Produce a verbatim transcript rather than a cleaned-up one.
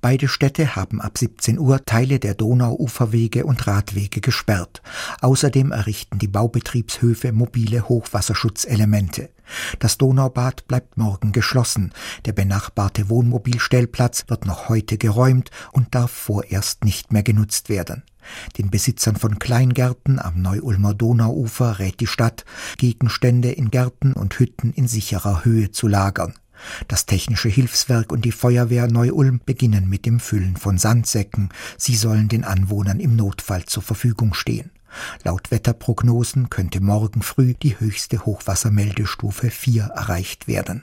Beide Städte haben ab siebzehn Uhr Teile der Donauuferwege und Radwege gesperrt. Außerdem errichten die Baubetriebshöfe mobile Hochwasserschutzelemente. Das Donaubad bleibt morgen geschlossen. Der benachbarte Wohnmobilstellplatz wird noch heute geräumt und darf vorerst nicht mehr genutzt werden. Den Besitzern von Kleingärten am Neu-Ulmer Donauufer rät die Stadt, Gegenstände in Gärten und Hütten in sicherer Höhe zu lagern. Das Technische Hilfswerk und die Feuerwehr Neu-Ulm beginnen mit dem Füllen von Sandsäcken. Sie sollen den Anwohnern im Notfall zur Verfügung stehen. Laut Wetterprognosen könnte morgen früh die höchste Hochwassermeldestufe vier erreicht werden.